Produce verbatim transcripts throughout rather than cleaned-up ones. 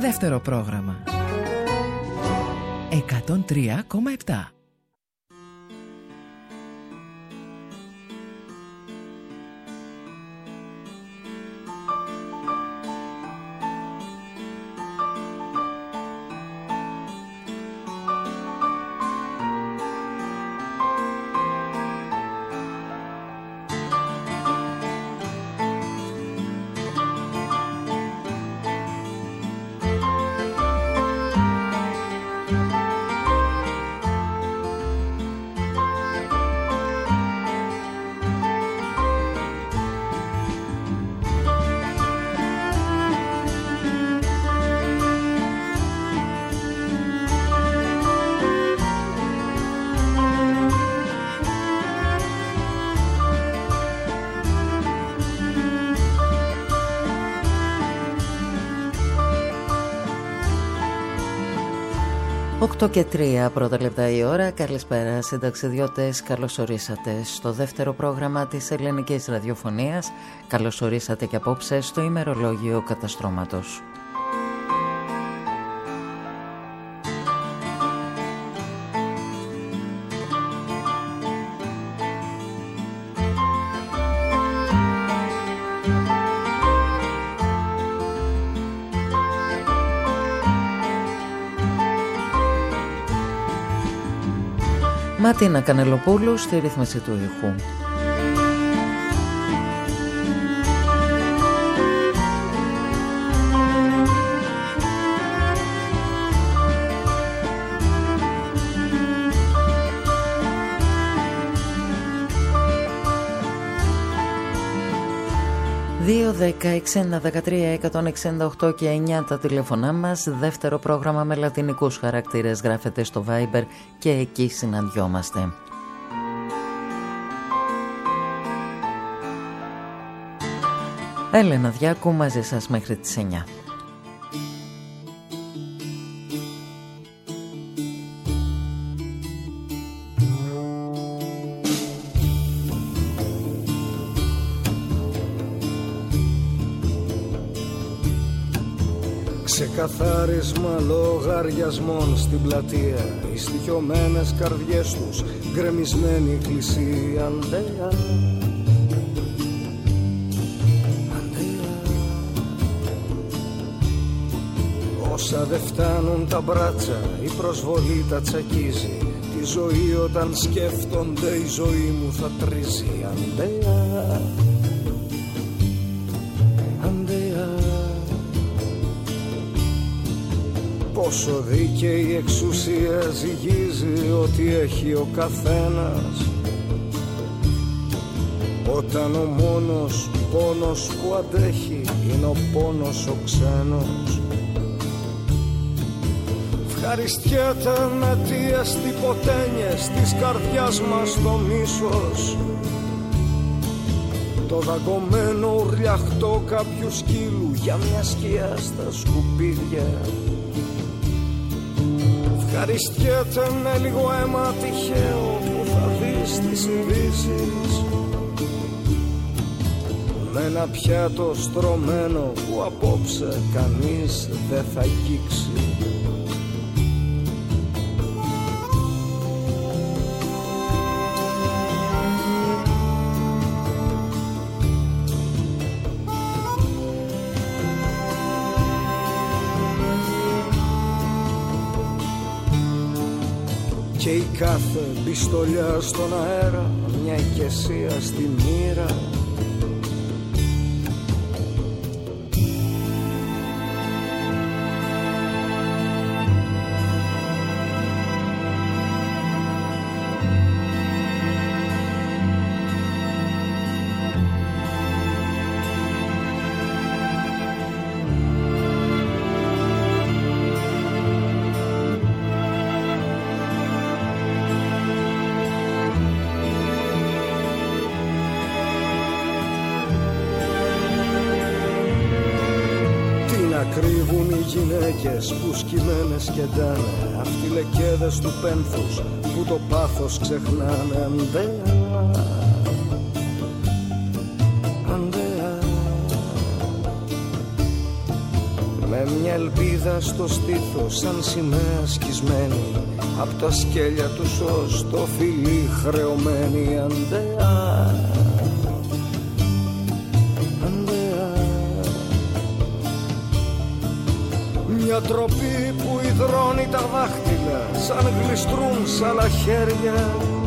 Δεύτερο πρόγραμμα εκατόν τρία κόμμα επτά. οκτώ και τρία πρώτα λεπτά η ώρα. Καλησπέρα συνταξιδιώτες, καλώς ορίσατε στο δεύτερο πρόγραμμα της ελληνικής ραδιοφωνίας. Καλώς ορίσατε και απόψε στο ημερολόγιο καταστρώματος. Ματίνα Κανελοπούλου στη ρύθμιση του ήχου. δύο, δέκα, εξήντα, δεκατρία, εκατόν εξήντα οκτώ και εννιά τα τηλέφωνά μας. Δεύτερο πρόγραμμα με λατινικούς χαρακτήρες γράφεται στο Viber και εκεί συναντιόμαστε. Έλενα Διάκου μαζί σας μέχρι τις εννιά. Ξεκαθάρισμα λογαριασμών στην πλατεία, οι στοιχειωμένες καρδιές τους γκρεμισμένη εκκλησία. Αντέα, αντέα. Όσα δεν φτάνουν τα μπράτσα, η προσβολή τα τσακίζει. Τη ζωή όταν σκέφτονται η ζωή μου θα τρίζει. Αντέα, αντέα. Πόσο δίκαιη εξουσία ζυγίζει ό,τι έχει ο καθένας, όταν ο μόνος πόνος που αντέχει είναι ο πόνος ο ξένος. Ευχαριστιέται με τι αστυποτένιες της καρδιάς μας το μίσος, το δαγκωμένο ουρλιαχτό κάποιου σκύλου για μια σκιά στα σκουπίδια. Ευχαριστιέται με λίγο αίμα τυχαίο που θα δεις τις ειδήσεις, με ένα πιάτο στρωμένο που απόψε κανείς δεν θα αγγίξει. Και η κάθε πιστολιά στον αέρα μια οικεσία στη μοίρα. Κρύβουν οι γυναίκες που σκυμμένες κεντάνε, αυτιλεκέδες του πένθους που το πάθος ξεχνάνε. Αντέα, αντέα. Με μια ελπίδα στο στήθος σαν σημαία σκισμένη, απ' τα σκέλια του ως το φιλί χρεωμένη. Αντέα, αντέα, μια τροπή που υδρώνει τα δάχτυλα σαν γλιστρούν σ' άλλα χέρια.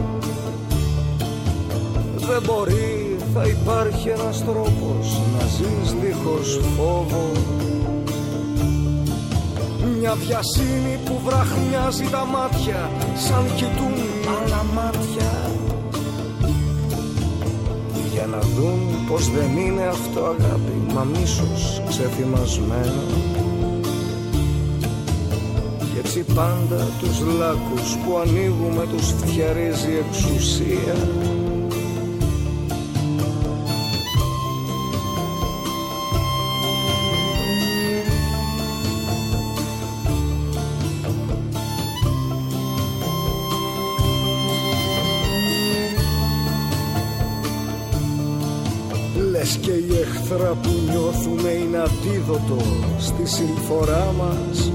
Δεν μπορεί, θα υπάρχει ένας τρόπος να ζεις δίχως φόβο. Μια βιασύνη που βραχνιάζει τα μάτια σαν κοιτούν άλλα μάτια, για να δουν πως δεν είναι αυτό αγάπη, μα μίσος ξεθυμασμένο. Κι έτσι πάντα τους λάκκους που ανοίγουμε τους φτιαρίζει εξουσία. Και η εχθρά που νιώθουμε είναι αντίδοτο στη συμφορά μας,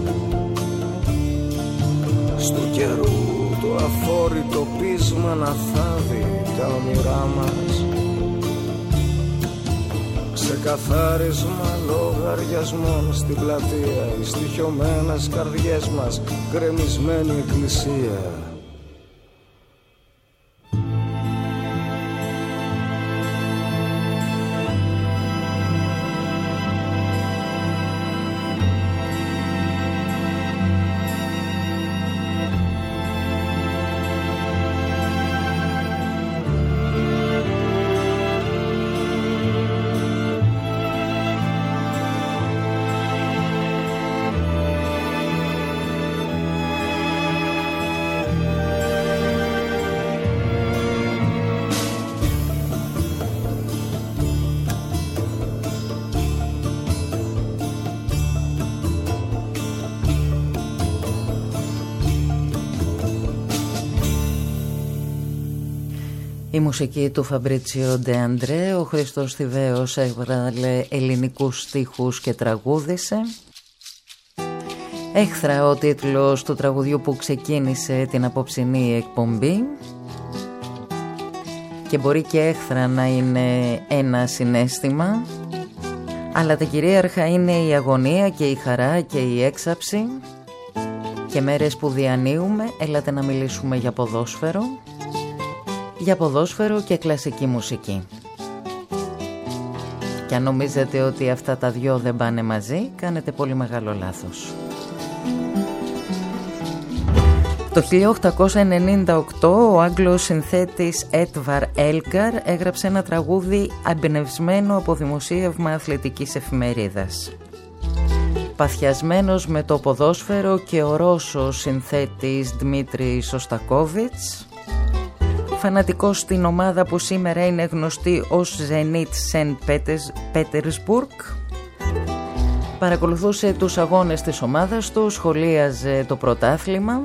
στο καιρού το αφόρητο πείσμα να θάβει τα όνειρά μας. Ξεκαθάρισμα λογαριασμών στην πλατεία, οι στοιχειωμένες καρδιές μας, γκρεμισμένη εκκλησία. Η μουσική του Φαμπρίτσιο Ντε Αντρέ, ο Χρήστος Θηβαίος έβγαλε ελληνικούς στίχους και τραγούδισε. Έχθρα ο τίτλος του τραγουδιού που ξεκίνησε την απόψινή εκπομπή, και μπορεί και έχθρα να είναι ένα συναίσθημα, αλλά τα κυρίαρχα είναι η αγωνία και η χαρά και η έξαψη. Και μέρες που διανύουμε, έλατε να μιλήσουμε για ποδόσφαιρο, για ποδόσφαιρο και κλασική μουσική. Και αν νομίζετε ότι αυτά τα δυο δεν πάνε μαζί, κάνετε πολύ μεγάλο λάθος. Το χίλια οκτακόσια ενενήντα οκτώ ο Άγγλος συνθέτης Έτβαρ Έλγκαρ έγραψε ένα τραγούδι εμπνευσμένο από δημοσίευμα αθλητικής εφημερίδας. Παθιασμένος με το ποδόσφαιρο και ο Ρώσος συνθέτης Δημήτρη Σωστακόβιτς, φανατικός στην ομάδα που σήμερα είναι γνωστή ως Zenit Σεντ Πέτερσμπουργκ, παρακολουθούσε τους αγώνες της ομάδας του, σχολίαζε το πρωτάθλημα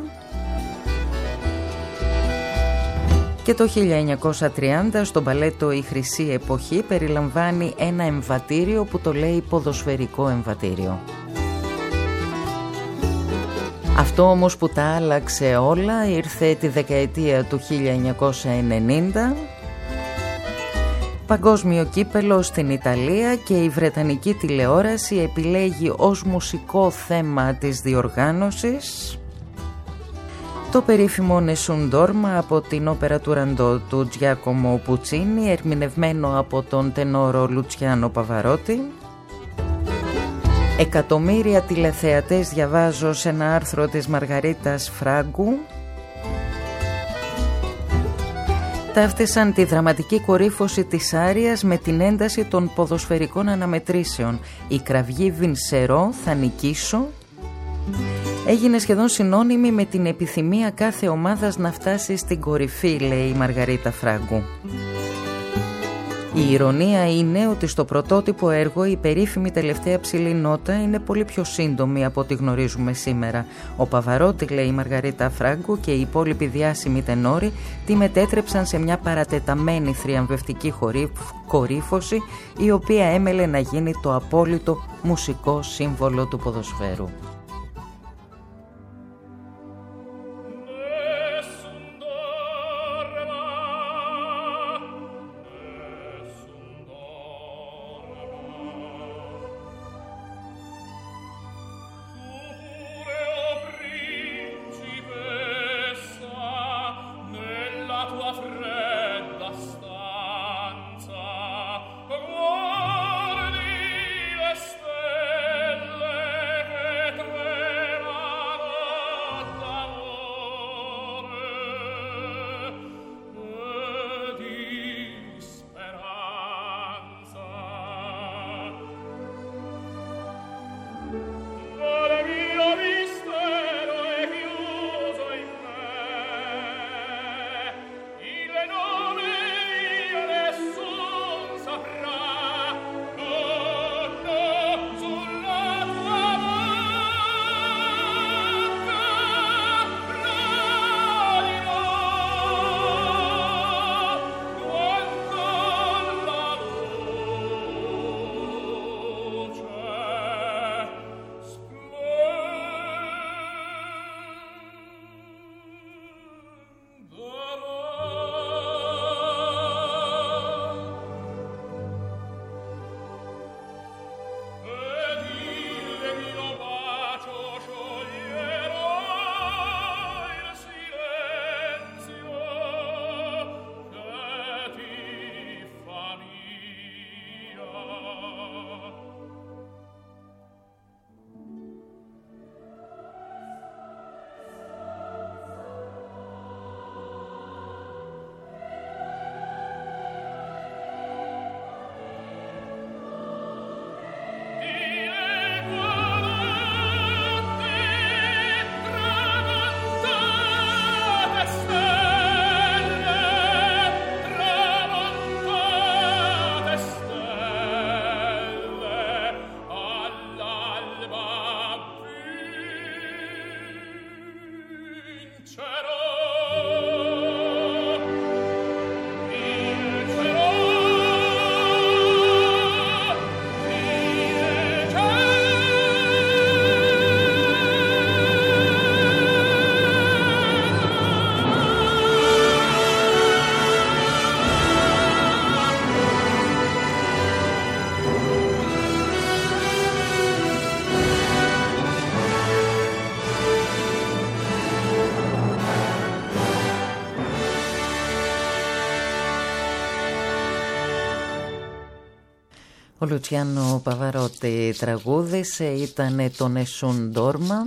και το χίλια εννιακόσια τριάντα στο μπαλέτο «Η Χρυσή Εποχή» περιλαμβάνει ένα εμβατήριο που το λέει ποδοσφαιρικό εμβατήριο. Αυτό όμως που τα άλλαξε όλα ήρθε τη δεκαετία του χίλια εννιακόσια ενενήντα, παγκόσμιο κύπελο στην Ιταλία, και η Βρετανική τηλεόραση επιλέγει ως μουσικό θέμα της διοργάνωσης το περίφημο Nessun Dorma από την όπερα του Ραντό του Τζιάκομο Πουτσίνι, ερμηνευμένο από τον τενόρο Λουτσιάνο Παβαρότη. Εκατομμύρια τηλεθεατές, διαβάζω σε ένα άρθρο της Μαργαρίτας Φράγκου, ταύτισαν τη δραματική κορύφωση της άριας με την ένταση των ποδοσφαιρικών αναμετρήσεων. Η κραυγή Βινσερό, θα νικήσω, έγινε σχεδόν συνώνυμη με την επιθυμία κάθε ομάδας να φτάσει στην κορυφή, λέει η Μαργαρίτα Φράγκου. Η ηρωνία είναι ότι στο πρωτότυπο έργο η περίφημη τελευταία ψηλή νότα είναι πολύ πιο σύντομη από ό,τι γνωρίζουμε σήμερα. Ο Παβαρότη, λέει η Μαργαρίτα Φράγκο, και οι υπόλοιποι διάσημοι τενόροι τη μετέτρεψαν σε μια παρατεταμένη θριαμβευτική κορύφωση, η οποία έμελε να γίνει το απόλυτο μουσικό σύμβολο του ποδοσφαίρου. Ο Λουτσιάνο Παβαρότη τραγούδισε, ήταν το Νεσούν Ντόρμα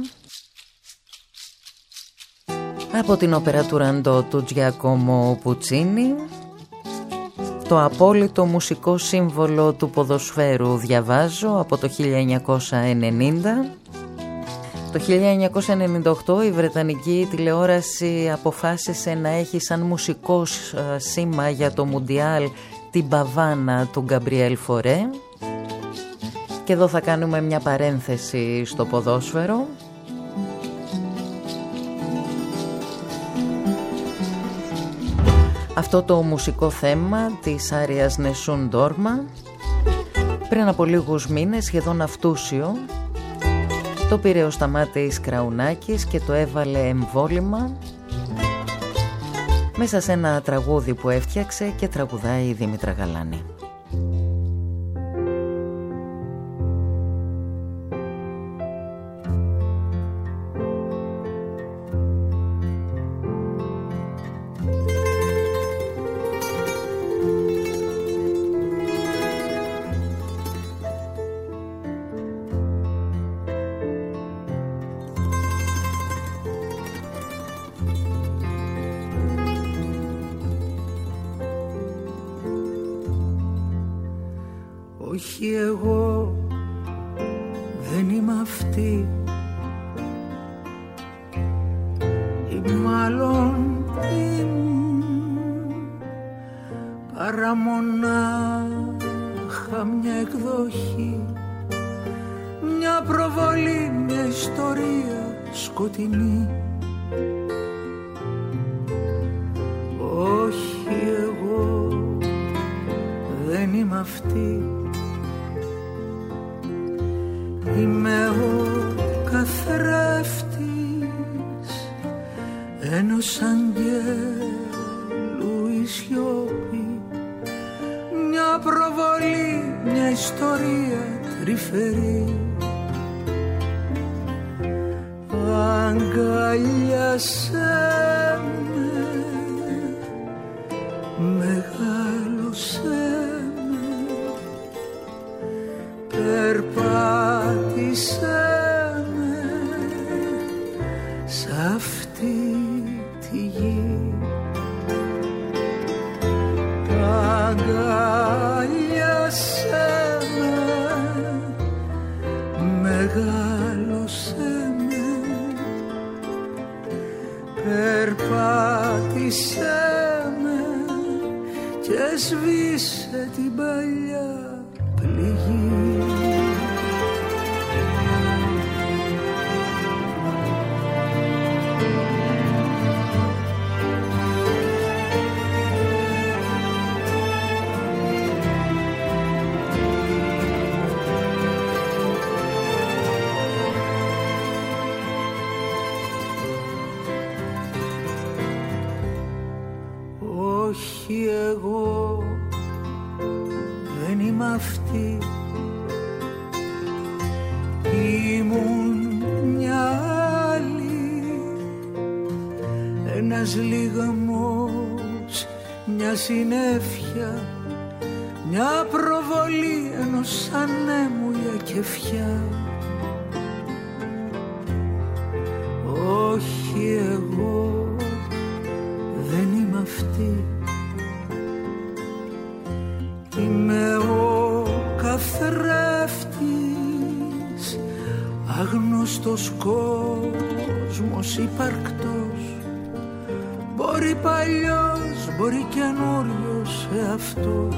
από την όπερα του Ραντό του Τζιακόμο Πουτσίνι, το απόλυτο μουσικό σύμβολο του ποδοσφαίρου, διαβάζω, από το χίλια εννιακόσια ενενήντα. Το χίλια εννιακόσια ενενήντα οκτώ η Βρετανική τηλεόραση αποφάσισε να έχει σαν μουσικό σήμα για το Μουντιάλ την Παβάνα του Γκαμπριέλ Φορέ. Και εδώ θα κάνουμε μια παρένθεση στο ποδόσφαιρο. Αυτό το μουσικό θέμα της άριας Νεσούν Ντόρμα πριν από λίγους μήνες, σχεδόν αυτούσιο, το πήρε ο Σταμάτης Κραουνάκης και το έβαλε εμβόλυμα μέσα σε ένα τραγούδι που έφτιαξε και τραγουδάει η Δήμητρα Γαλάνη. Όχι, εγώ δεν είμαι αυτή, ή μάλλον ήμουν παρά μονάχα μια εκδοχή, μια προβολή, μια ιστορία σκοτεινή. Όχι, εγώ δεν είμαι αυτή, είμαι ο καθρέφτης ενός αγγέλου η σιώπη, μια προβολή, μια ιστορία τρυφερή. Αγκαλιάσέ με, μεγάλωσέ με, περπάτησέ με σ' αυτή τη γη. Αγκαλιάσέ με, μεγάλωσέ με, περπάτησέ με και σβήσε την παλιά πληγή. Όχι, εγώ δεν είμαι αυτή, ήμουν μια άλλη, ένας λιγμός, μια συννέφια, μια προβολή ενός ανέμου η ακεφιά. Όχι, εγώ δεν είμαι αυτή, είμαι ο καθρέφτης, άγνωστος κόσμος υπαρκτός, μπορεί παλιός, μπορεί καινούριος εαυτός.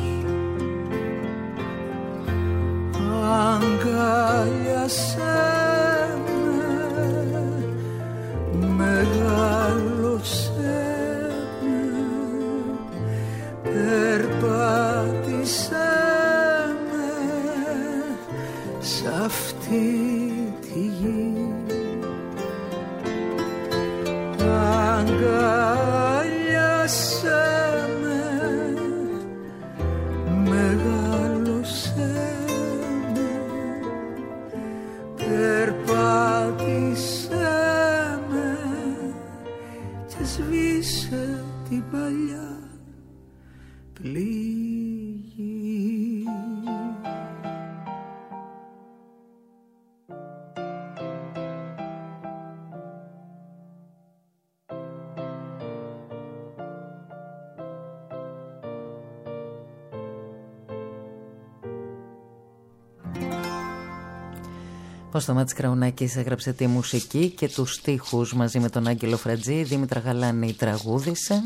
Αγκαλιάσέ με, μεγάλωσέ με, περπάτησέ με σ' αυτή τη γη. Αγκαλιάσέ με, μεγάλωσέ με, περπάτησέ με και σβήσε την παλιά πληγή. Ο Σταμάτης Κραουνάκης έγραψε τη μουσική και τους στίχους μαζί με τον Άγγελο Φρατζή. Η Δήμητρα Γαλάνη τραγούδισε.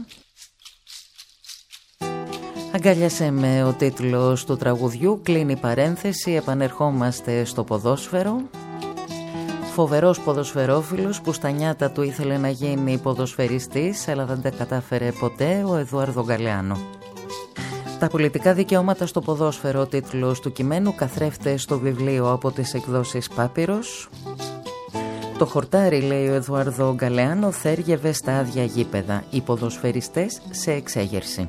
Αγκάλιασε με ο τίτλος του τραγουδιού. Κλείνει παρένθεση, επανερχόμαστε στο ποδόσφαιρο. Φοβερός ποδοσφαιρόφιλος που στα νιάτα του ήθελε να γίνει ποδοσφαιριστής, αλλά δεν τα κατάφερε ποτέ, ο Εδουάρδο Γκαλεάνο. Τα πολιτικά δικαιώματα στο ποδόσφαιρο, ο τίτλος του κειμένου, καθρέφτες στο βιβλίο από τις εκδόσεις Πάπυρος. Το χορτάρι, λέει ο Εδουάρδο Γκαλεάνο, θέργευε στα άδεια γήπεδα, οι ποδοσφαιριστές σε εξέγερση.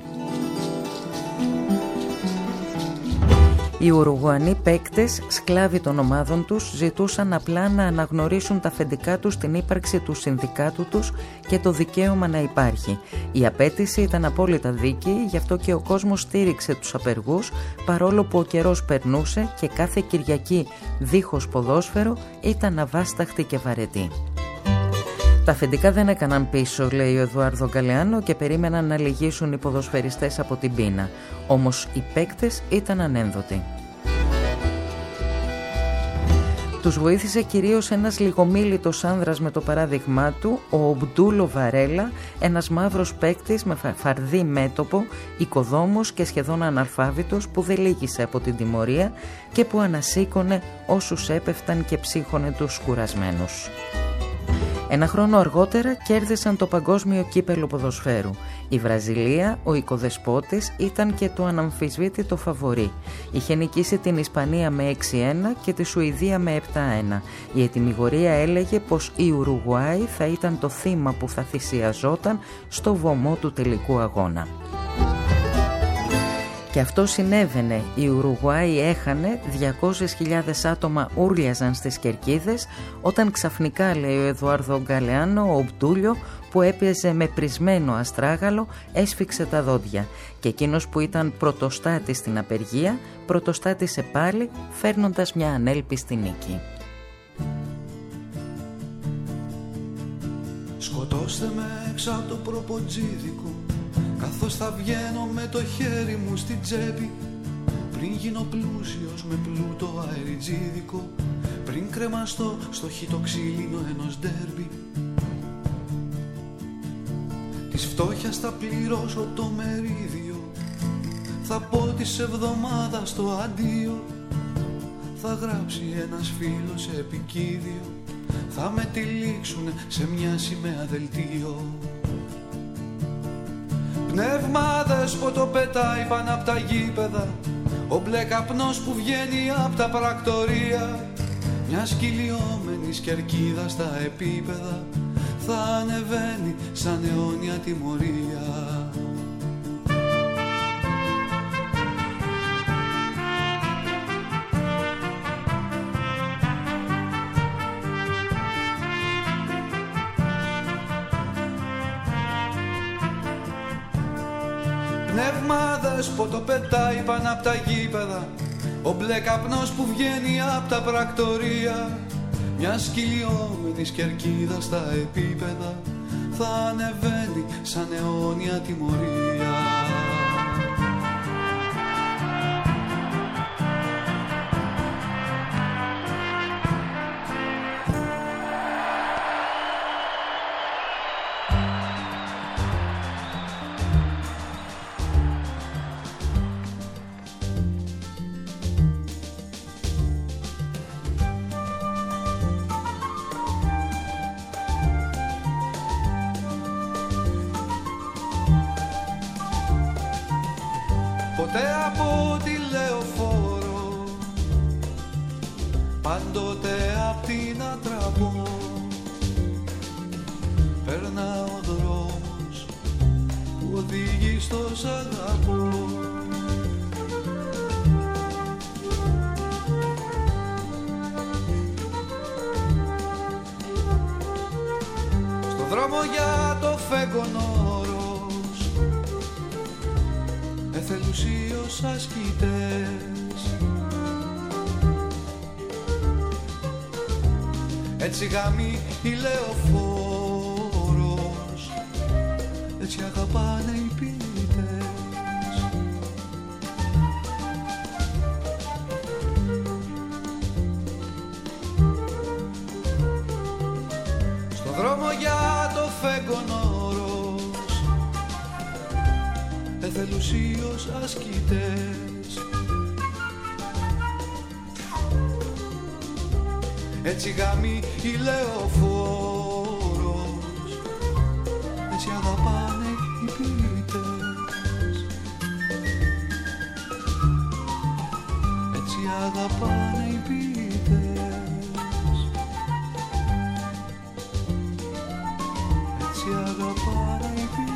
Οι Ουρουγουανοί παίκτες, σκλάβοι των ομάδων τους, ζητούσαν απλά να αναγνωρίσουν τα αφεντικά τους την ύπαρξη του συνδικάτου τους και το δικαίωμα να υπάρχει. Η απέτηση ήταν απόλυτα δίκαιη, γι' αυτό και ο κόσμος στήριξε τους απεργούς, παρόλο που ο καιρός περνούσε και κάθε Κυριακή δίχως ποδόσφαιρο ήταν αβάσταχτη και βαρετή. Τα αφεντικά δεν έκαναν πίσω, λέει ο Εδουάρδο Γκαλεάνο, και περίμεναν να λυγίσουν οι ποδοσφαιριστές από την πείνα. Όμως οι παίκτες ήταν ανένδοτοι. Τους βοήθησε κυρίως ένας λιγομίλητος άνδρας με το παράδειγμά του, ο Ομπτούλο Βαρέλα, ένας μαύρος παίκτης με φαρδί μέτωπο, οικοδόμος και σχεδόν αναλφάβητος, που δεν λύγησε από την τιμωρία και που ανασήκωνε όσους έπεφταν και ψύχωνε τους κουρασμένους. Ένα χρόνο αργότερα κέρδισαν το παγκόσμιο κύπελλο ποδοσφαίρου. Η Βραζιλία, ο οικοδεσπότης, ήταν και το αναμφισβήτητο φαβορί. Είχε νικήσει την Ισπανία με έξι ένα και τη Σουηδία με επτά ένα. Η ετυμηγορία έλεγε πως η Ουρουγουάη θα ήταν το θύμα που θα θυσιαζόταν στο βωμό του τελικού αγώνα. Και αυτό συνέβαινε. Η Ουρουγουάη έχανε, διακόσιες χιλιάδες άτομα ούρλιαζαν στις κερκίδες, όταν ξαφνικά, λέει ο Εδουάρδο Γκαλεάνο, ο Ομπτούλιο, που έπιαζε με πρισμένο αστράγαλο, έσφιξε τα δόντια. Και εκείνος που ήταν πρωτοστάτης στην απεργία, πρωτοστάτησε πάλι, φέρνοντας μια ανέλπιστη νίκη. Σκοτώστε με έξω από το προποτζίδικο, καθώς θα βγαίνω με το χέρι μου στην τσέπη, πριν γίνω πλούσιος με πλούτο αεριτζίδικο, πριν κρεμαστώ στο χιτό ξύλινο ενός ντέρμπι. Της φτώχειας θα πληρώσω το μερίδιο, θα πω της εβδομάδας το αντίο, θα γράψει ένας φίλος σε επικίδιο, θα με τυλίξουνε σε μια σημαία δελτίο. Πνεύμα δέσποτο πετάει πάνω απ' τα γήπεδα, ο μπλε καπνός που βγαίνει απ' τα πρακτορία, μια σκυλιόμενη κερκίδα στα επίπεδα, θα ανεβαίνει σαν αιώνια τιμωρία. Πνεύμα δέσποτο πετάει πάνω απ' τα γήπεδα, ο μπλε καπνός που βγαίνει απ' τα πρακτορία, μια σκυλιόμενη κερκίδα στα επίπεδα, θα ανεβαίνει σαν αιώνια τιμωρία. Ποτέ από τη λεωφόρο, πάντοτε απ' την Ατραπό, περνά ο δρόμος που οδηγεί στο σ' αγαπώ. Στο δρόμο για το φεγγονόρος, εθελουσίως ασκητές, έτσι γαμεί η λεωφόρος, έτσι αγαπάνε οι ποιητές. Στο δρόμο για το φεγγονόρος, εθελουσίως ασκητές, έτσι γαμεί η λεωφόρος, έτσι αγαπάνε οι ποιητές, έτσι αγαπάνε οι ποιητές, έτσι αγαπάνε οι ποιητές.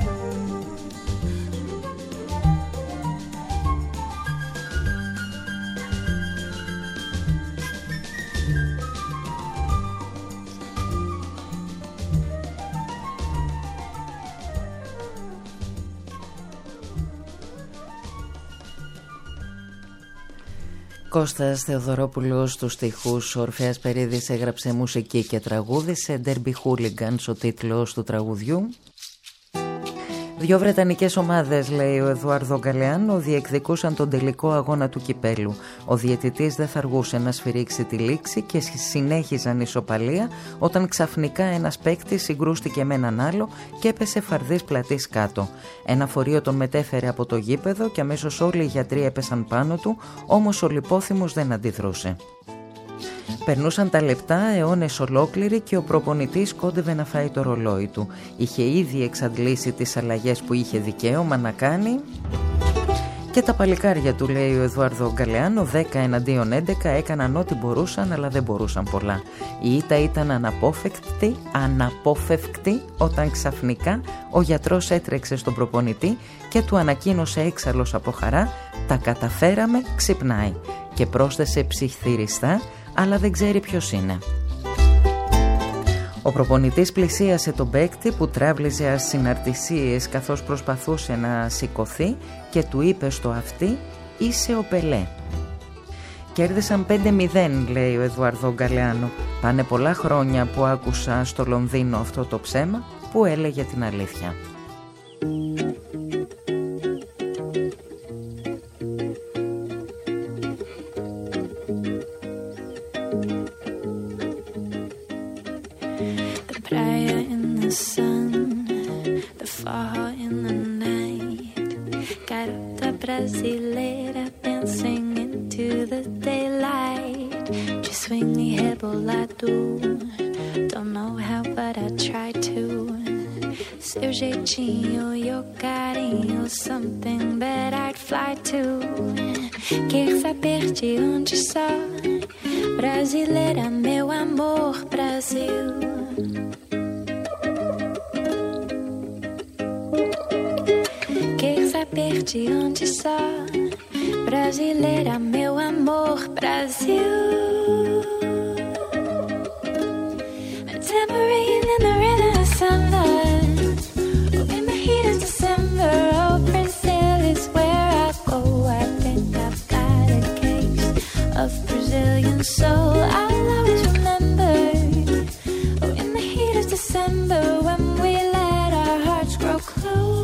Κώστας Θεοδωρόπουλος στους στιχούς, Ορφέας Περίδης έγραψε μουσική και τραγούδι, σε Derby Hooligans ο τίτλος του τραγουδιού. Δύο βρετανικές ομάδες, λέει ο Εδουάρδο Γκαλεάνο, διεκδικούσαν τον τελικό αγώνα του κυπέλου. Ο διαιτητής δεν θα αργούσε να σφυρίξει τη λήξη και συνέχιζαν ισοπαλία όταν ξαφνικά ένας παίκτης συγκρούστηκε με έναν άλλο και έπεσε φαρδής πλατής κάτω. Ένα φορείο τον μετέφερε από το γήπεδο και αμέσως όλοι οι γιατροί έπεσαν πάνω του, όμως ο λιπόθυμος δεν αντιδρούσε. Περνούσαν τα λεπτά, αιώνες ολόκληροι, και ο προπονητής κόντευε να φάει το ρολόι του. Είχε ήδη εξαντλήσει τις αλλαγές που είχε δικαίωμα να κάνει και τα παλικάρια του, λέει ο Εδουάρδο Γκαλεάνο, δέκα εναντίον έντεκα, έκαναν ό,τι μπορούσαν, αλλά δεν μπορούσαν πολλά. Η ήττα ήταν αναπόφευκτη, αναπόφευκτη όταν ξαφνικά ο γιατρός έτρεξε στον προπονητή και του ανακοίνωσε έξαλλος από χαρά «Τα καταφέραμε, ξυπνάει», και πρόσθεσε ψιθυριστά «αλλά δεν ξέρει ποιος είναι». Ο προπονητής πλησίασε τον παίκτη που τράβλιζε ασυναρτησίες καθώς προσπαθούσε να σηκωθεί και του είπε στο αυτί «Είσαι ο Πελέ». Κέρδισαν πέντε μηδέν, λέει ο Εδουάρδο Γκαλεάνο. Πάνε πολλά χρόνια που άκουσα στο Λονδίνο αυτό το ψέμα που έλεγε την αλήθεια. Brasileira dancing into the daylight. Just swing me rebolado. Don't know how, but I try to. Seu jeitinho, your carinho, something that I'd fly to. Quer saber de onde sou? Brasileira, meu amor, Brasil. Saber de onde sou, brasileira, meu amor, Brasil. A tambourine in the rhythm of samba, oh, in the heat of December. Oh, Brazil is where I go. I think I've got a case of Brazilian soul. I'll always remember, oh, in the heat of December, when we let our hearts grow close.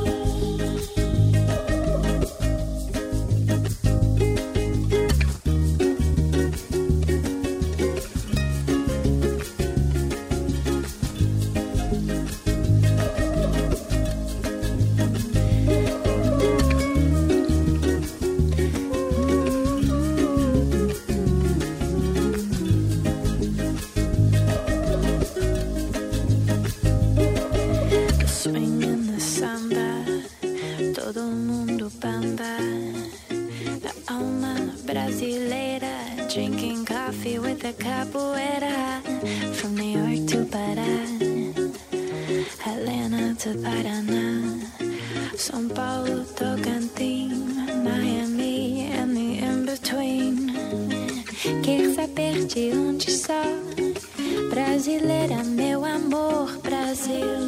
Brasileira, meu amor, Brasil.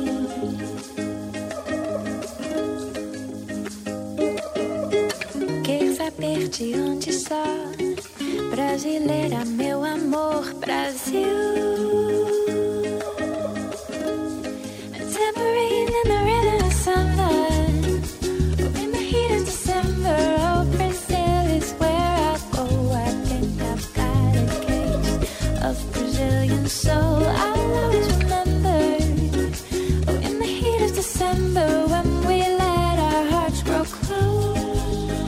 Quer saber de onde sou? Brasileira, meu amor, Brasil. A tambourine in the rhythm of samba, oh, in the heat of December. Oh, Brazil is where I go. I think I've got a case of Brazilian soul. I'll always remember, oh, in the heat of December, when we let our hearts grow close.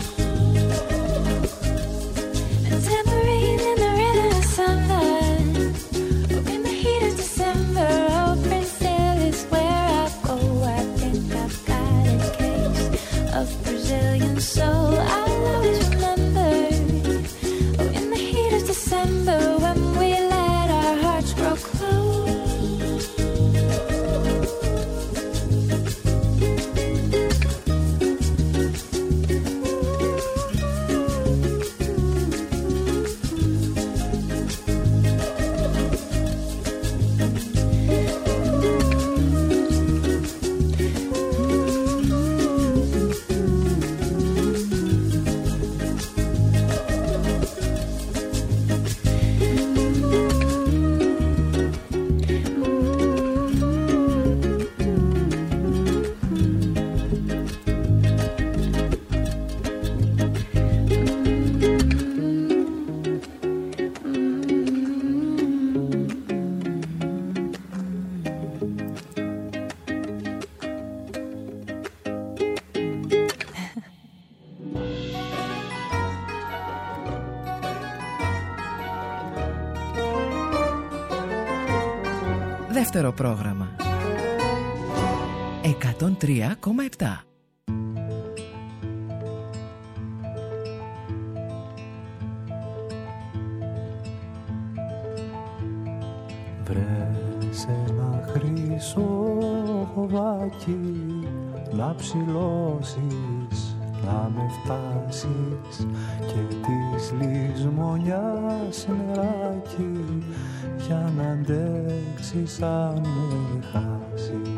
A tambourine in the rhythm of samba, oh, in the heat of December. Oh, Brazil is where I go. I think I've got a case of Brazilian soul. I'll always remember, oh, in the heat of December, when we let our hearts grow close. Δεύτερο πρόγραμμα εκατόν τρία κόμμα επτά. Βρες ένα χρυσό χωβάκι να ψηλώσεις, να με φτάσεις και της λησμονιάς νεράκι για να αντέξεις αν με χάσεις.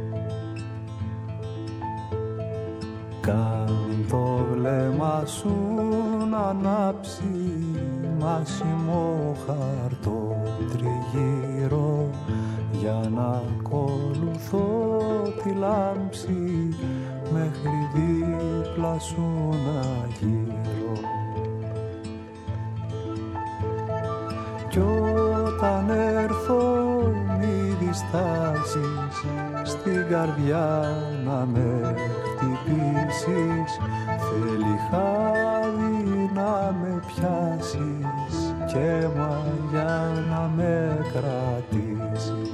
Κάν το βλέμμα σου να ανάψει μάσιμο χαρτό τριγύρω για να ακολουθώ τη λάμψη μέχρι δίπλα σου να γύρω. Κι όταν έρθω μη διστάσεις στην καρδιά να με χτυπήσεις, θέλει χάδι να με πιάσεις και μαλλιά να με κρατήσεις.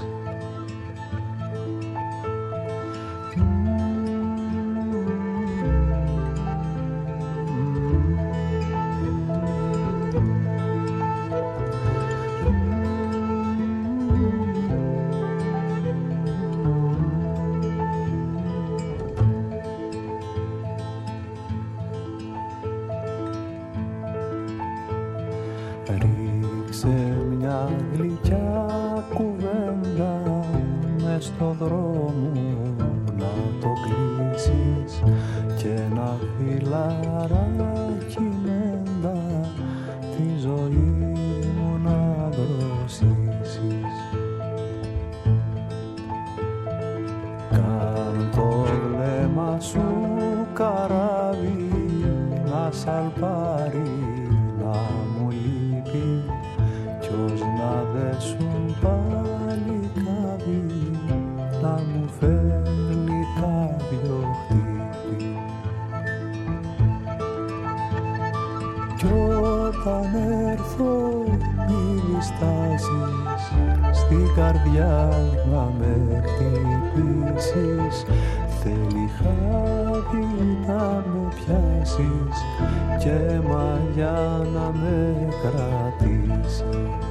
Ρίξε μια γλυκιά κουβέντα μες στο δρόμο να το κλείσεις και ένα φιλαράκι μέντα τη ζωή μου να δροσίσεις. Κάν το βλέμμα σου καράβι να σαλπάρει να μου λείπει κι ως να δέσουν πάλι κάβει να μου φέρνει κάποιο χτύπη. Κι όταν έρθω μη διστάσεις στην καρδιά να με χτυπήσεις, θέλει χάδι να με πιάσεις και μαλλιά να με κρατήσεις.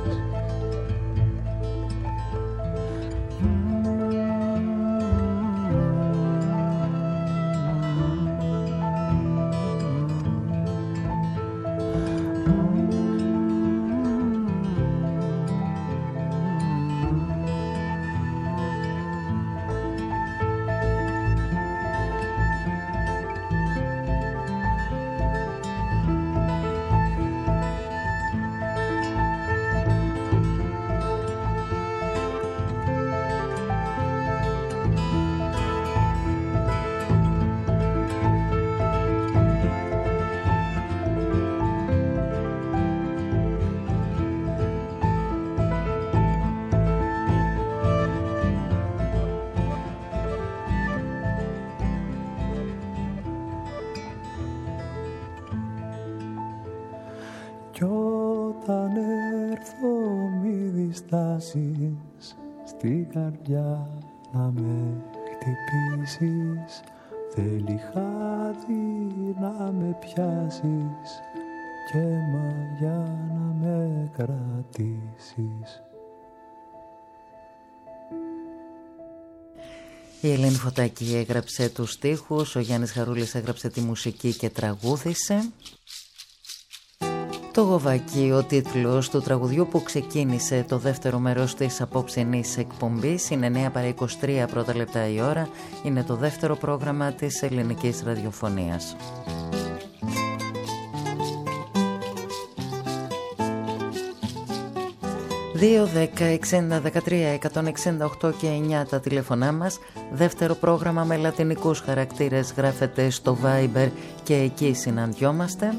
Κι όταν έρθω μη διστάσεις στην καρδιά να με χτυπήσεις, θέλει χάδι να με πιάσεις και μαλλιά να με κρατήσεις. Η Ελένη Φωτάκη έγραψε τους στίχους, ο Γιάννης Χαρούλης έγραψε τη μουσική και τραγούδισε. Το Γοβακί, ο τίτλος του τραγουδιού που ξεκίνησε το δεύτερο μέρος της απόψινής εκπομπής, είναι εννέα παρά είκοσι τρία πρώτα λεπτά η ώρα, είναι το δεύτερο πρόγραμμα της ελληνικής ραδιοφωνίας. δύο, δέκα, εξήντα, δεκατρία, εκατόν εξήντα οκτώ και εννιά τα τηλέφωνά μας. Δεύτερο πρόγραμμα με λατινικούς χαρακτήρες γράφεται στο Viber και εκεί συναντιόμαστε.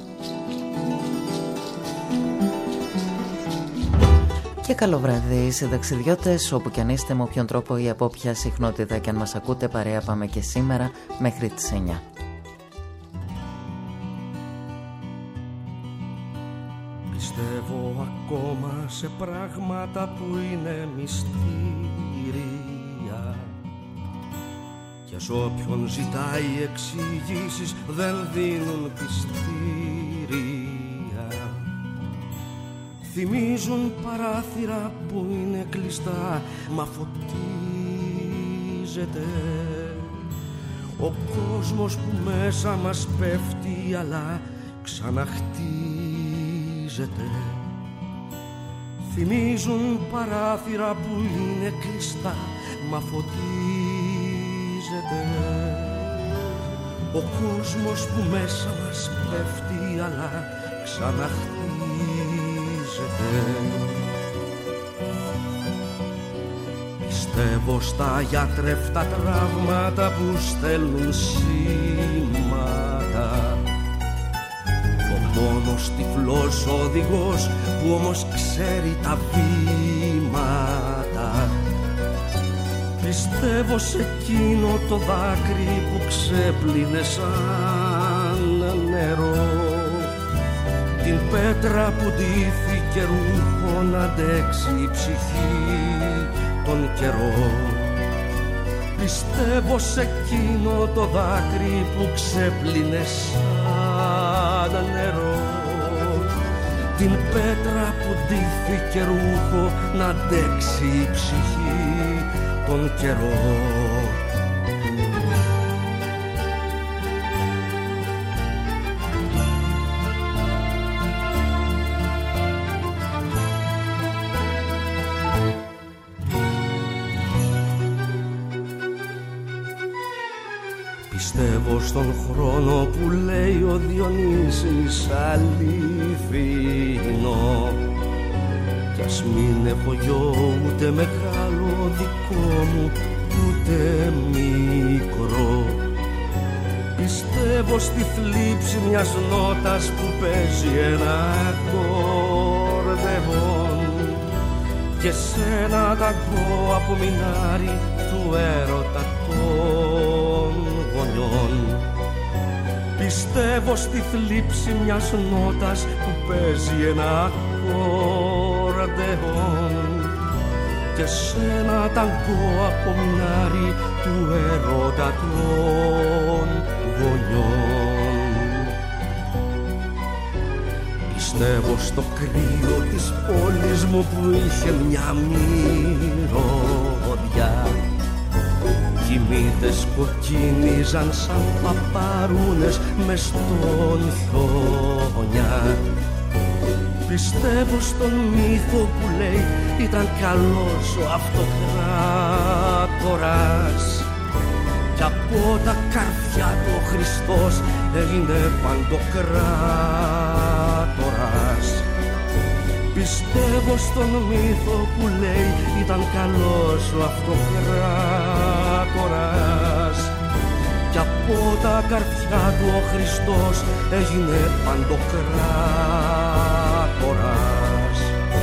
Και καλό βράδυ συνταξιδιώτες, όπου κι αν είστε, με όποιον τρόπο ή από όποια συχνότητα και αν μας ακούτε, παρέα πάμε και σήμερα μέχρι τις εννιά. Πιστεύω ακόμα σ' σε πράγματα που είναι μυστήρια, και σ' όποιον ζητάει εξηγήσεις δεν δίνουν πιστήρια. Θυμίζουν παράθυρα που είναι κλειστά, μα φωτίζεται ο κόσμος που μέσα μας πέφτει, αλλά ξαναχτίζεται. Θυμίζουν παράθυρα που είναι κλειστά, μα φωτίζεται ο κόσμος που μέσα μας πέφτει, αλλά ξαναχτίζεται. Πιστεύω στα γιατρεύτα τραύματα που στέλνουν σήματα, ο μόνος τυφλός οδηγός που όμως ξέρει τα βήματα. Πιστεύω σε εκείνο το δάκρυ που ξέπλυνε σαν νερό, την πέτρα που ντύθηκε ρούχο να αντέξει η ψυχή τον καιρό. Πιστεύω σε εκείνο το δάκρυ που ξέπλυνε σαν νερό, την πέτρα που ντύθηκε ρούχο να αντέξει η ψυχή τον καιρό. Πιστεύω στον χρόνο που λέει ο Διονύσης αληθινό, κι ας μην έχω γιο ούτε μεγάλο δικό μου ούτε μικρό. Πιστεύω στη θλίψη μιας νότας που παίζει ένα ακορδεόν, και σ' ένα ταγκό από μινάρι του έρωτα των γονιών. Πιστεύω στη θλίψη μιας νότας που παίζει ένα ακορντεόν, και σ' ένα ταγκό από μινάρι του έρωτα των γονιών. Πιστεύω στο κρύο της πόλης μου που είχε μια μυρωδιά, κοιμήτες κοκκίνιζαν σαν παπαρούνες μες στον χιόνια. Πιστεύω στον μύθο που λέει ήταν καλός ο αυτοκράτορας, κι από τα καρφιά του ο Χριστός έγινε παντοκράτορας. Πιστεύω στον μύθο που λέει ήταν καλός ο αυτοκράτορας, κι από τα καρφιά του ο Χριστός έγινε παντοκράτορας.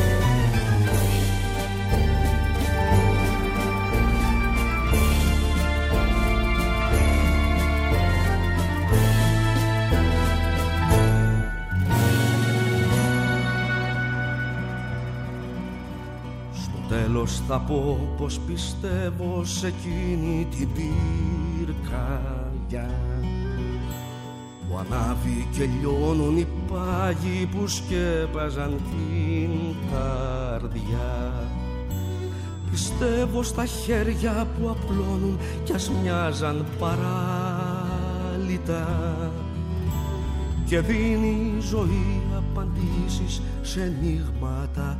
Τέλος θα πω πως πιστεύω σε εκείνη την πυρκαγιά που ανάβει και λιώνουν οι πάγοι που σκέπαζαν την καρδιά. Πιστεύω στα χέρια που απλώνουν κι ας μοιάζαν παράλυτα, και δίνει η ζωή απαντήσεις σε ενίγματα.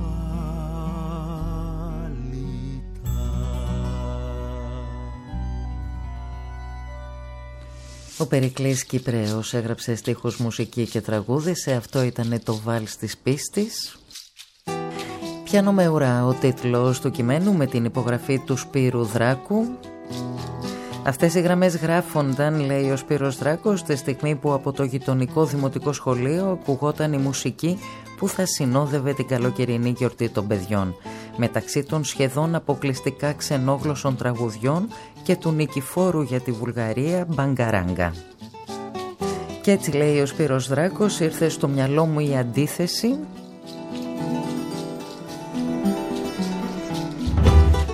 Ο Περικλής Κυπρέος έγραψε στίχους, μουσική και τραγούδι. Σε αυτό ήταν το βάλς της πίστης. Πιάνω με ουρά ο τίτλος του κειμένου με την υπογραφή του Σπύρου Δράκου. Αυτές οι γραμμές γράφονταν, λέει ο Σπύρος Δράκος, τη στιγμή που από το γειτονικό δημοτικό σχολείο ακουγόταν η μουσική που θα συνόδευε την καλοκαιρινή γιορτή των παιδιών, μεταξύ των σχεδόν αποκλειστικά ξενόγλωσσων τραγουδιών και του Νικηφόρου για τη Βουλγαρία Μπαγκαράγκα. Και έτσι, λέει ο Σπύρος Δράκος, ήρθε στο μυαλό μου η αντίθεση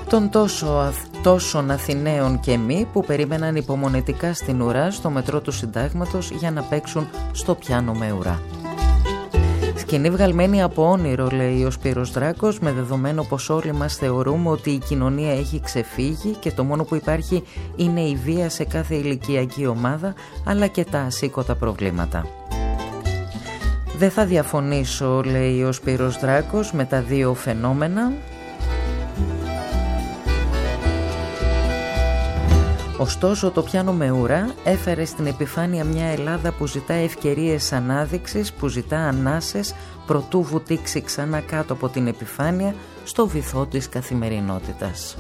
των τόσο, τόσων Αθηναίων και μη που περίμεναν υπομονετικά στην ουρά στο μετρό του Συντάγματος για να παίξουν στο πιάνο με ουρά. Σκηνή βγαλμένη από όνειρο, λέει ο Σπύρος Δράκος, με δεδομένο πως όλοι μας θεωρούμε ότι η κοινωνία έχει ξεφύγει και το μόνο που υπάρχει είναι η βία σε κάθε ηλικιακή ομάδα, αλλά και τα ασήκωτα προβλήματα. Δεν θα διαφωνήσω, λέει ο Σπύρος Δράκος, με τα δύο φαινόμενα. Ωστόσο το πιάνο με ουρά έφερε στην επιφάνεια μια Ελλάδα που ζητά ευκαιρίες ανάδειξης, που ζητά ανάσες προτού βουτήξει ξανά κάτω από την επιφάνεια στο βυθό της καθημερινότητας.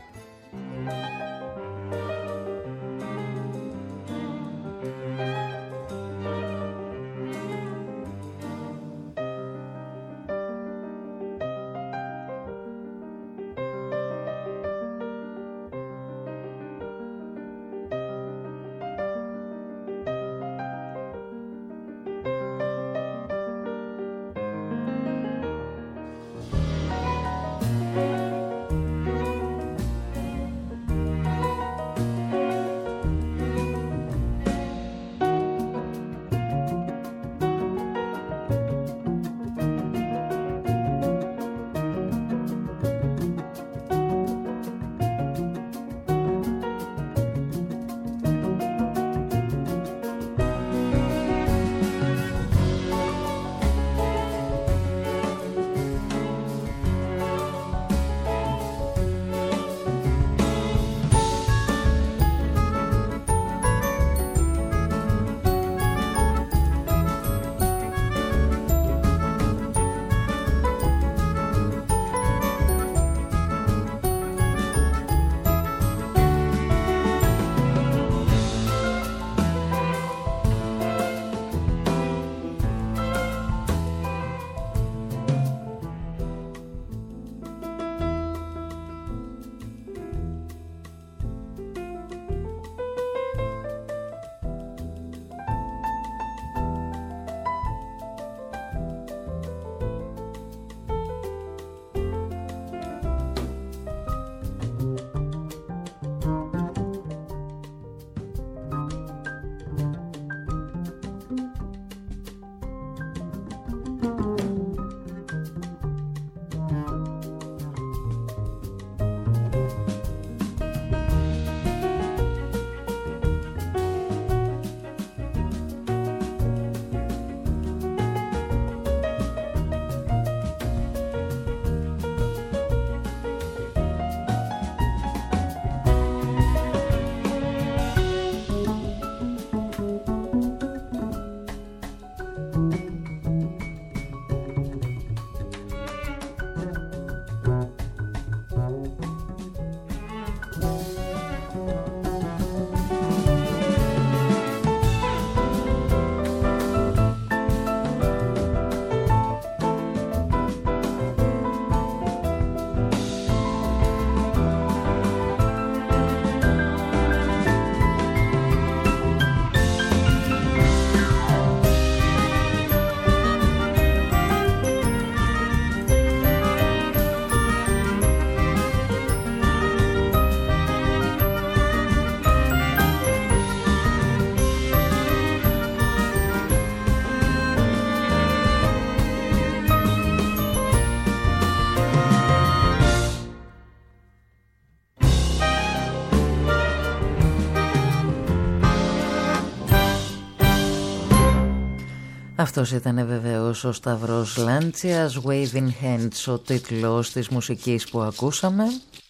Αυτός ήταν βεβαίως ο Σταυρός Λάντσιας, Waving Hands, ο τίτλος της μουσικής που ακούσαμε.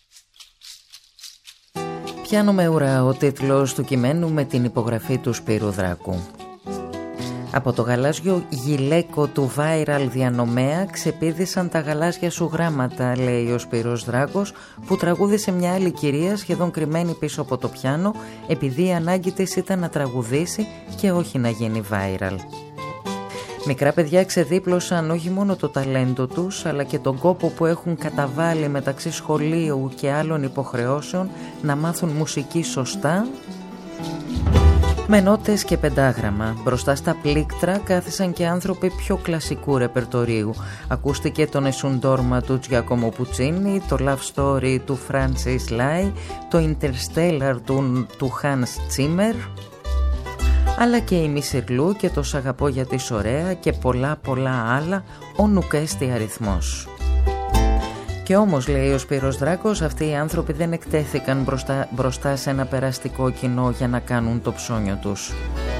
Πιάνω με ουρά, ο τίτλος του κειμένου με την υπογραφή του Σπύρου Δράκου. Από το γαλάζιο γυλαίκο του viral διανομέα ξεπήδησαν τα γαλάζια σου γράμματα, λέει ο Σπύρος Δράκος, που τραγούδισε μια άλλη κυρία σχεδόν κρυμμένη πίσω από το πιάνο, επειδή η ανάγκη της ήταν να τραγουδήσει και όχι να γίνει viral. Μικρά παιδιά ξεδίπλωσαν όχι μόνο το ταλέντο τους, αλλά και τον κόπο που έχουν καταβάλει μεταξύ σχολείου και άλλων υποχρεώσεων να μάθουν μουσική σωστά, Με νότες και πεντάγραμμα. Μπροστά στα πλήκτρα κάθισαν και άνθρωποι πιο κλασικού ρεπερτορίου. Ακούστηκε το Nessun Dorma του Giacomo Puccini, το Love Story του Francis Lai, το Interstellar του, του Hans Zimmer, αλλά και η Μισηρλού και το Σ' αγαπώ γιατί σ' ωραία και πολλά πολλά άλλα, ο νουκέστη αριθμός. Και όμως, λέει ο Σπύρος Δράκος, αυτοί οι άνθρωποι δεν εκτέθηκαν μπροστά, μπροστά σε ένα περαστικό κοινό για να κάνουν το ψώνιο τους.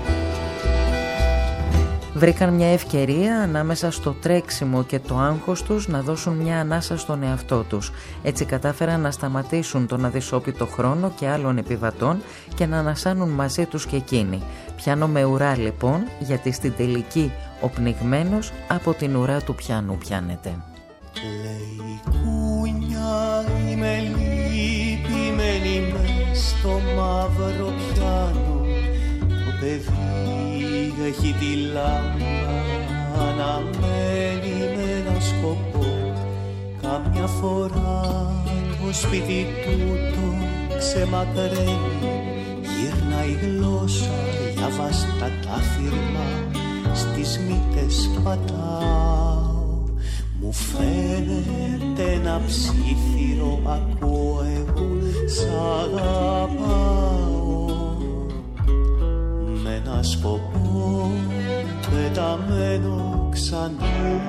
Βρήκαν μια ευκαιρία ανάμεσα στο τρέξιμο και το άγχος τους να δώσουν μια ανάσα στον εαυτό τους. Έτσι κατάφεραν να σταματήσουν τον αδυσόπιτο χρόνο και άλλων επιβατών και να ανασάνουν μαζί τους και εκείνοι. Πιάνω με ουρά λοιπόν, γιατί στην τελική ο πνιγμένος από την ουρά του πιάνου πιάνεται. Λέει κούνια είμαι λυπημένη μες στο μαύρο πιάνο. Το παιδί έχει τη λάμπα αναμένη με ένα σκοπό. Καμιά φορά το σπίτι τούτο ξεμακραίνει. Γύρνα η γλώσσα για βάστα τα φυρμά. Στις μύτες πατάω. Μου φαίνεται ένα ψήθυρο, ακούω εγώ σ' αγαπάω. Με ένα σκοπό πεταμένο ξανά.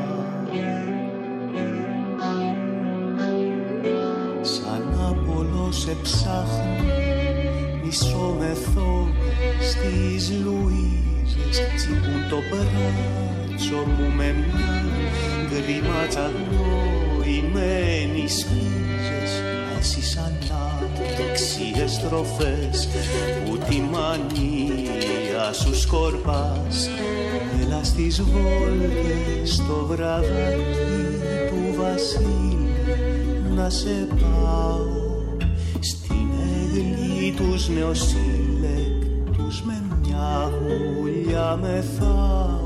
Σαν Απόλλω σε ψάχνει, μισό μεθό στις Λουίζες. Τσιμπούν το μπράτσο μου με μια γκριμάτσα γνωριμένη σπίζες. Εσύ σαν άδεξιες στροφές που τη μανία σου σκορπάς. Έλα στις βόλτες στο βραδάκι του Βασίλη να σε πάω. Στην έγλη τους νεοσύλλεκτους με μια γουλιά μεθάω.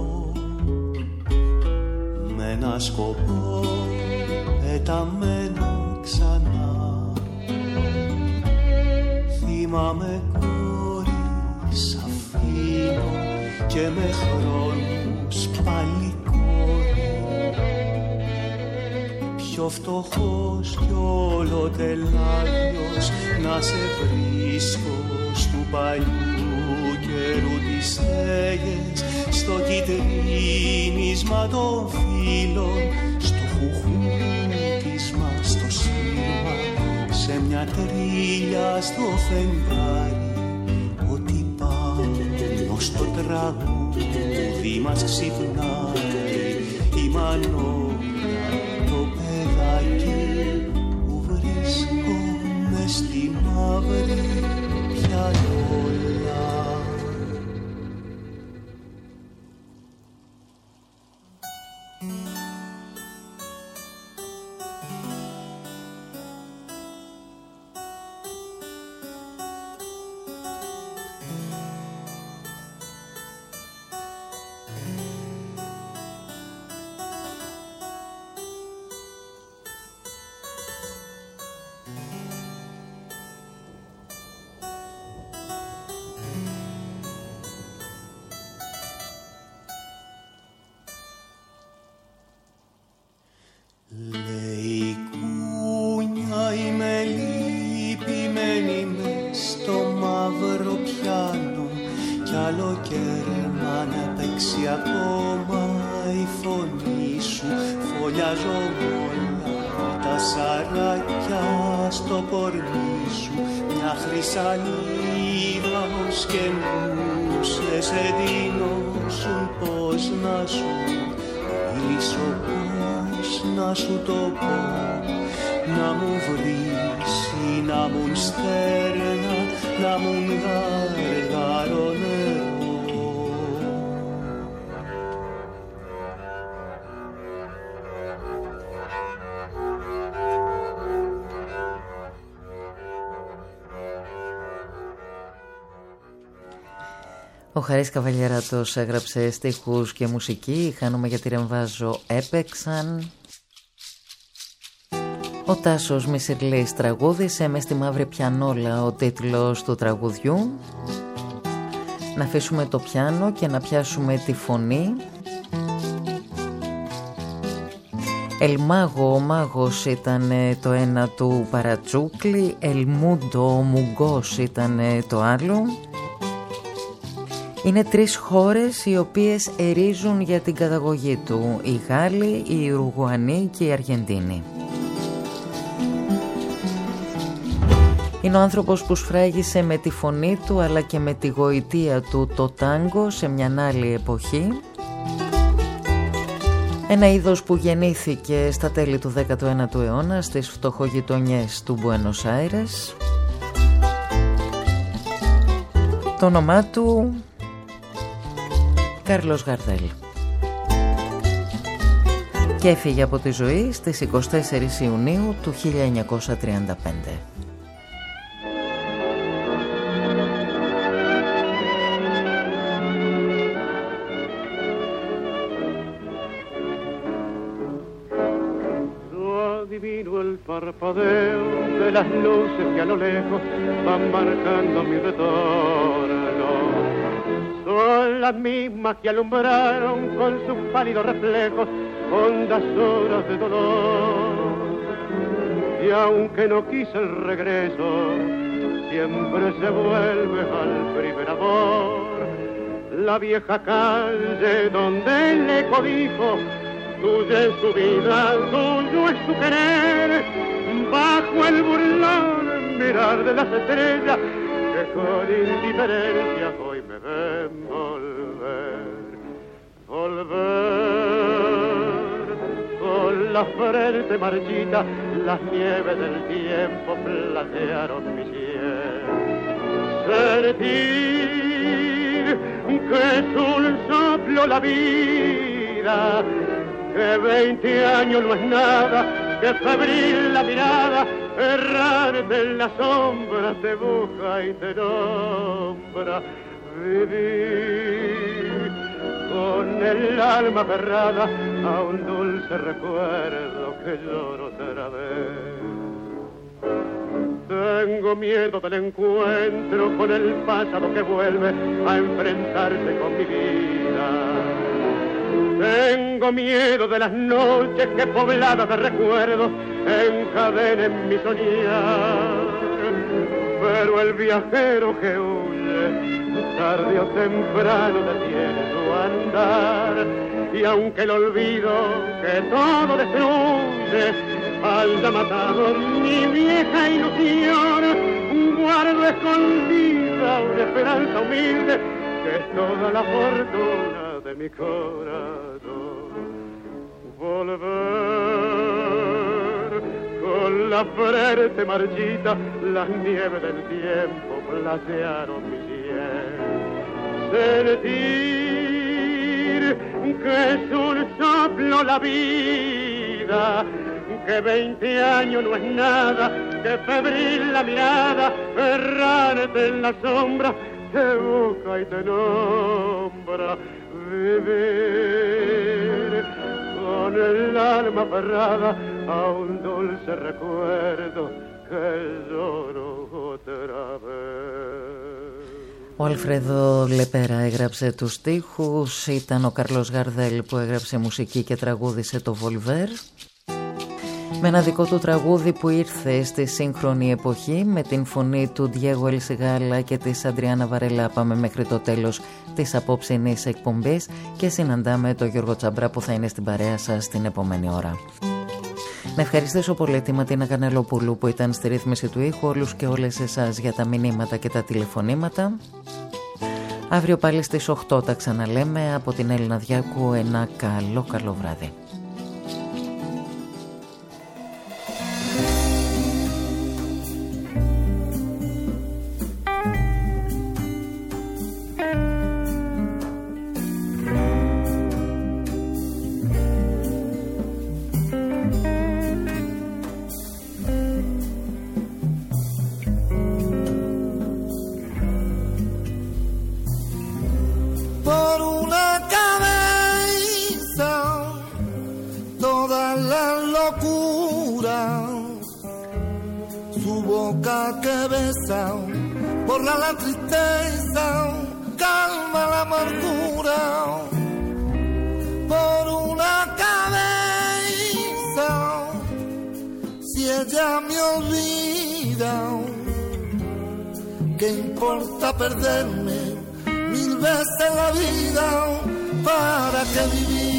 Με ένα σκοπό πεταμένο ξανά. Θυμάμαι κόρη σ' αφήνω και με χρόνους πάλι κόρη. Πιο φτωχός κι όλο τελάδιος να σε βρίσκω στου παλιού καιρού τις στέγες. Στο κυτρίνισμα των φύλων, στο χουχούτισμα, στο σύρμα, σε μια τρίλια στο φεγγάρι. Ότι πάνω στο τραγούδι μας ξυπνάει η μανόλα το παιδάκι που βρίσκω μες στη μαύρη πιανόλα. Λέει κούνια είμαι λυπημένη μες στο μαύρο πιάνο. Κι άλλο κέρμα να παίξει ακόμα η φωνή σου. Φωλιάζω όλα τα σαράκια στο κορμί σου. Μια χρυσαλίδα ως καινούσες εντυνώσουν. Πώς να σου μιλήσω, να σου το πω, να μου βρεις ή να μου στέρνα, να μου γαργαρό νερό. Ο Χαρίς Καβαλιεράτος έγραψε στίχους και μουσική. Η Χάνομαι γιατί ρεμβάζω έπαιξαν. Ο Τάσος Μισηρλής τραγούδισε «Μες στη μαύρη πιανόλα» ο τίτλος του τραγουδιού. να αφήσουμε το πιάνο και να πιάσουμε τη φωνή. Ελμάγο, ο μάγος ήταν το ένα του Παρατσούκλι, Ελμούντο, ο Μουγκός ήταν το άλλο. Είναι τρεις χώρες οι οποίες ερίζουν για την καταγωγή του, οι Γάλλοι, οι Ουρουγουανοί και η Αργεντίνη. Είναι ο άνθρωπος που σφράγισε με τη φωνή του αλλά και με τη γοητεία του το τάγκο σε μια άλλη εποχή. Ένα είδος που γεννήθηκε στα τέλη του δέκατου ένατου αιώνα στις φτωχογειτονιές του Μπουένος Άιρες. Το όνομά του Κάρλος Γαρδέλ. Και έφυγε από τη ζωή στις εικοστή τέταρτη Ιουνίου του χίλια εννιακόσια τριάντα πέντε. Parpadeo de las luces que a lo lejos van marcando mi retorno. Son las mismas que alumbraron con sus pálidos reflejos hondas horas de dolor. Y aunque no quise el regreso, siempre se vuelve al primer amor. La vieja calle donde el eco dijo: tuya es su vida, tuyo es su querer, bajo el burlón mirar de las estrellas que con indiferencia hoy me ven volver, volver, con la frente marchita, las nieves del tiempo platearon mi cielo, sentir que es un soplo la vida, que veinte años no es nada, que febril la mirada, errarte en la sombra te busca y te nombra. Vivir con el alma aferrada a un dulce recuerdo que lloro otra vez. Tengo miedo del encuentro con el pasado que vuelve a enfrentarse con mi vida. Tengo miedo de las noches que pobladas de recuerdos encadenen mi soñar. Pero el viajero que huye, tarde o temprano detiene su andar. Y aunque el olvido que todo destruye haya matado mi vieja ilusión, guardo escondida una esperanza humilde que es toda la fortuna de mi corazón. Volver con la frente marchita, las nieves del tiempo platearon mi piel. Sentir que es un soplo la vida, que veinte años no es nada, que febril la mirada, errarte en la sombra, te busca y te nombra. Vivir con el alma aferrada a un dulce recuerdo que lloro otra vez. Ο Αλφρέδο Λεπέρα έγραψε τους στίχους, ήταν ο Κάρλος Γαρδέλ που έγραψε μουσική και τραγούδισε το Βολβέρ. Με ένα δικό του τραγούδι που ήρθε στη σύγχρονη εποχή με την φωνή του Διέγο Ελσιγάλα και της Αντριάννα Βαρελά. Πάμε μέχρι το τέλος της απόψινής εκπομπής και συναντάμε τον Γιώργο Τσαμπρά που θα είναι στην παρέα σας την επόμενη ώρα. Να ευχαριστήσω πολύ τη Ματίνα Κανελοπούλου που ήταν στη ρύθμιση του ήχου, όλους και όλες εσάς για τα μηνύματα και τα τηλεφωνήματα. Αύριο πάλι στις οκτώ τα ξαναλέμε. Από την Έλληνα Διάκου ένα καλό καλό βράδυ. Por la, la tristeza calma la amargura por una cabeza. Si ella me olvida, ¿qué importa perderme mil veces la vida? ¿Para qué vivir?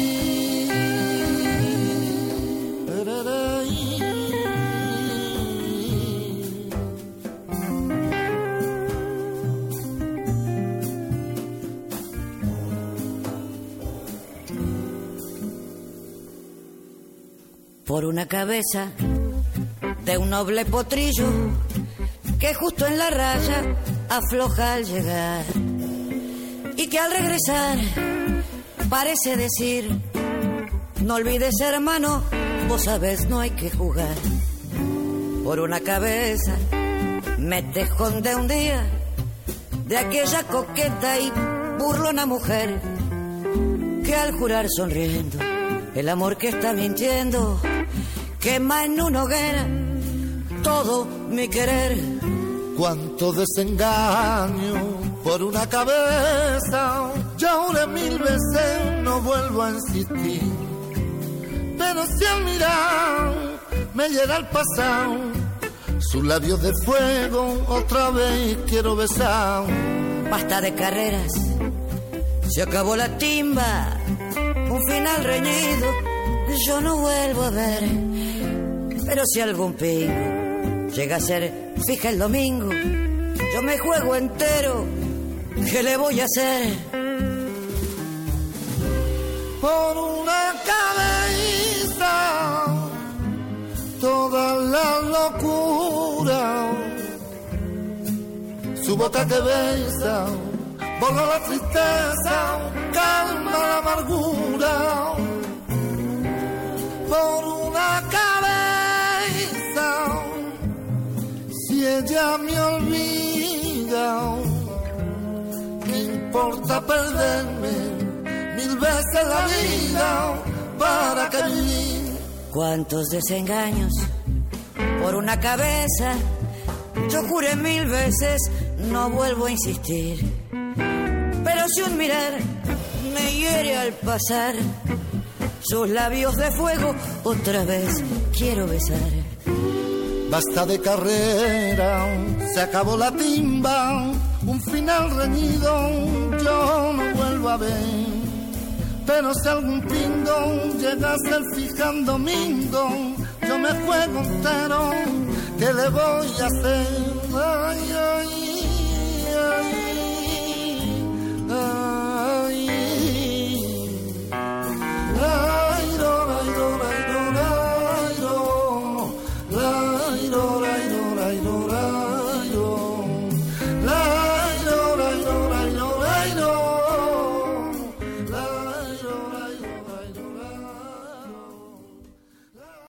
Por una cabeza de un noble potrillo que justo en la raya afloja al llegar y que al regresar parece decir: no olvides, hermano, vos sabés, no hay que jugar. Por una cabeza me te esconde un día de aquella coqueta y burlona mujer que al jurar sonriendo el amor que está mintiendo quema en una hoguera todo mi querer. Cuánto desengaño por una cabeza, yo juré mil veces no vuelvo a insistir, pero si al mirar me llega el pasado, sus labios de fuego otra vez quiero besar. Basta de carreras, se acabó la timba, un final reñido yo no vuelvo a ver, pero si algún pingo llega a ser fija el domingo, yo me juego entero, ¿qué le voy a hacer? Por una cabeza toda la locura, su boca que besa borra la tristeza, calma la amargura. Por una cabeza, si ella me olvida, ¿qué importa perderme mil veces la vida? ¿Para qué vivir? Cuántos desengaños por una cabeza, yo juré mil veces no vuelvo a insistir, pero si un mirar me hiere al pasar, sus labios de fuego otra vez quiero besar. Basta de carrera, se acabó la timba, un final reñido yo no vuelvo a ver, pero si algún pingo llega a ser fija en domingo, yo me juego entero, ¿qué le voy a hacer? Ay, ay, ay, ay, ay, do, ay, do, ay, do, ay, do, ay, do, ay, do.